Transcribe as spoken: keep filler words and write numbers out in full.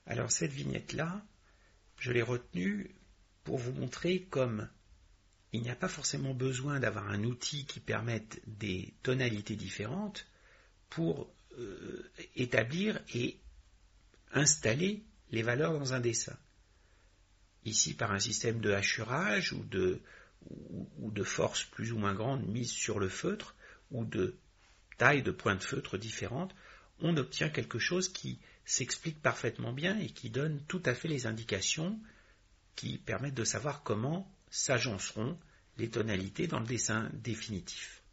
Alors cette vignette-là, je l'ai retenue pour vous montrer comme il n'y a pas forcément besoin d'avoir un outil qui permette des tonalités différentes pour euh, établir et installer les valeurs dans un dessin. Ici, par un système de hachurage ou de, ou, ou de force plus ou moins grande mise sur le feutre, ou de taille de points de feutre différentes, on obtient quelque chose qui s'explique parfaitement bien et qui donne tout à fait les indications qui permettent de savoir comment s'agenceront les tonalités dans le dessin définitif.